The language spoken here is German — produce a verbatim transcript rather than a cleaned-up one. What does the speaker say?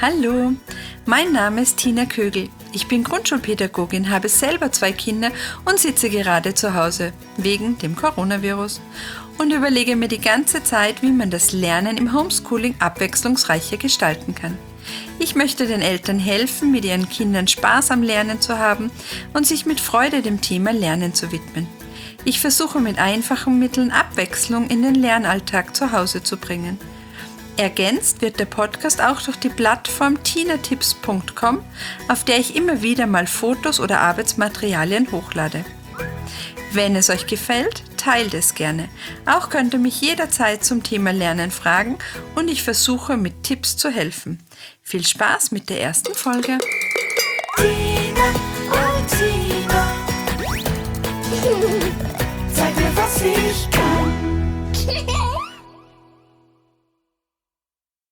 Hallo, mein Name ist Tina Kögel. Ich bin Grundschulpädagogin, habe selber zwei Kinder und sitze gerade zu Hause wegen dem Coronavirus und überlege mir die ganze Zeit, wie man das Lernen im Homeschooling abwechslungsreicher gestalten kann. Ich möchte den Eltern helfen, mit ihren Kindern Spaß am Lernen zu haben und sich mit Freude dem Thema Lernen zu widmen. Ich versuche mit einfachen Mitteln Abwechslung in den Lernalltag zu Hause zu bringen. Ergänzt wird der Podcast auch durch die Plattform tina tipps punkt com, auf der ich immer wieder mal Fotos oder Arbeitsmaterialien hochlade. Wenn es euch gefällt, teilt es gerne. Auch könnt ihr mich jederzeit zum Thema Lernen fragen und ich versuche mit Tipps zu helfen. Viel Spaß mit der ersten Folge. Tina, oh Tina, zeig mir, was ich kann.